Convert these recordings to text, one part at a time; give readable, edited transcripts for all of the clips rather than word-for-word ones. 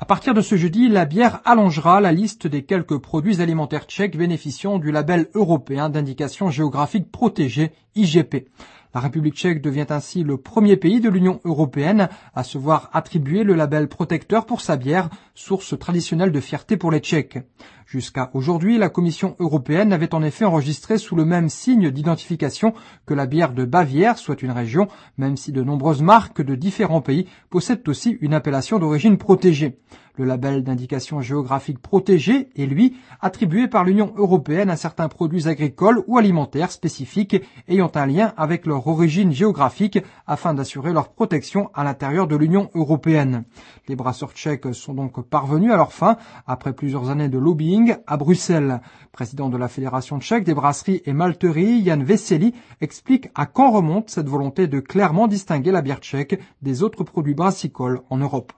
À partir de ce jeudi, la bière allongera la liste des quelques produits alimentaires tchèques bénéficiant du label européen d'indication géographique protégée IGP. La République tchèque devient ainsi le premier pays de l'Union européenne à se voir attribuer le label protecteur pour sa bière, source traditionnelle de fierté pour les Tchèques. Jusqu'à aujourd'hui, la Commission européenne avait en effet enregistré sous le même signe d'identification que la bière de Bavière, soit une région, même si de nombreuses marques de différents pays possèdent aussi une appellation d'origine protégée. Le label d'indication géographique protégée est, lui, attribué par l'Union européenne à certains produits agricoles ou alimentaires spécifiques ayant un lien avec leur origine géographique afin d'assurer leur protection à l'intérieur de l'Union européenne. Les brasseurs tchèques sont donc parvenus à leur fin après plusieurs années de lobbying à Bruxelles. Président de la Fédération tchèque des brasseries et malteries, Jan Veselý, explique à quand remonte cette volonté de clairement distinguer la bière tchèque des autres produits brassicoles en Europe.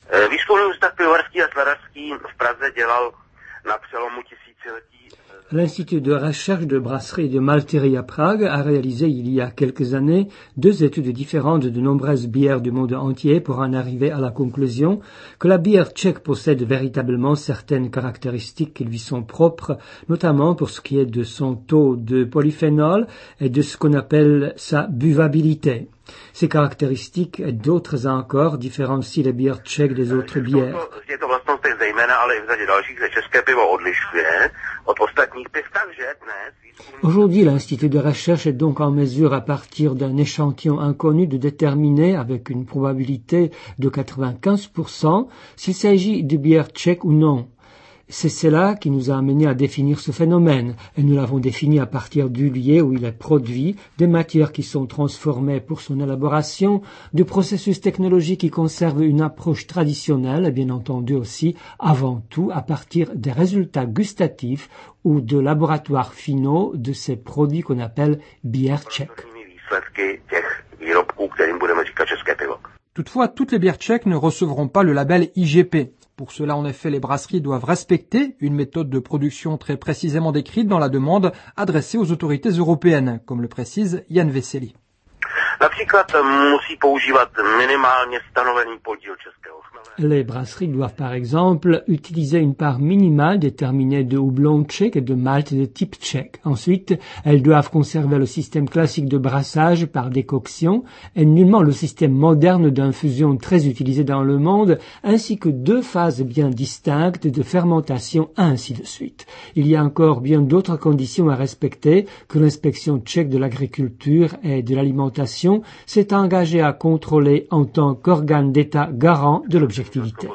L'Institut de recherche de brasserie et de malterie à Prague a réalisé il y a quelques années 2 études différentes de nombreuses bières du monde entier pour en arriver à la conclusion que la bière tchèque possède véritablement certaines caractéristiques qui lui sont propres, notamment pour ce qui est de son taux de polyphénol et de ce qu'on appelle sa buvabilité. Ces caractéristiques et d'autres encore différencient les bières tchèques des autres bières. Aujourd'hui, l'Institut de recherche est donc en mesure, à partir d'un échantillon inconnu, de déterminer avec une probabilité de 95% s'il s'agit de bière tchèque ou non. C'est cela qui nous a amené à définir ce phénomène, et nous l'avons défini à partir du lieu où il est produit, des matières qui sont transformées pour son élaboration, du processus technologique qui conserve une approche traditionnelle, et bien entendu aussi, avant tout, à partir des résultats gustatifs ou de laboratoires finaux de ces produits qu'on appelle bière tchèque. Toutefois, toutes les bières tchèques ne recevront pas le label IGP. Pour cela, en effet, les brasseries doivent respecter une méthode de production très précisément décrite dans la demande adressée aux autorités européennes, comme le précise Jan Veselý. Les brasseries doivent par exemple utiliser une part minimale déterminée de houblon tchèque et de malt de type tchèque. Ensuite, elles doivent conserver le système classique de brassage par décoction et nullement le système moderne d'infusion très utilisé dans le monde, ainsi que 2 phases bien distinctes de fermentation, ainsi de suite. Il y a encore bien d'autres conditions à respecter que l'inspection tchèque de l'agriculture et de l'alimentation s'est engagée à contrôler en tant qu'organe d'État garant de l'objectivité.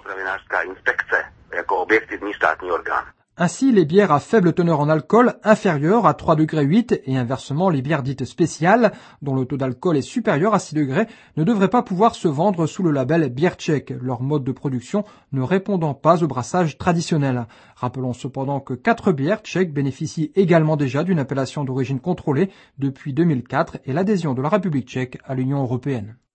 Ainsi, les bières à faible teneur en alcool, inférieure à 3,8 degrés, et inversement les bières dites spéciales, dont le taux d'alcool est supérieur à 6 degrés, ne devraient pas pouvoir se vendre sous le label bière tchèque, leur mode de production ne répondant pas au brassage traditionnel. Rappelons cependant que 4 bières tchèques bénéficient également déjà d'une appellation d'origine contrôlée depuis 2004 et l'adhésion de la République tchèque à l'Union européenne.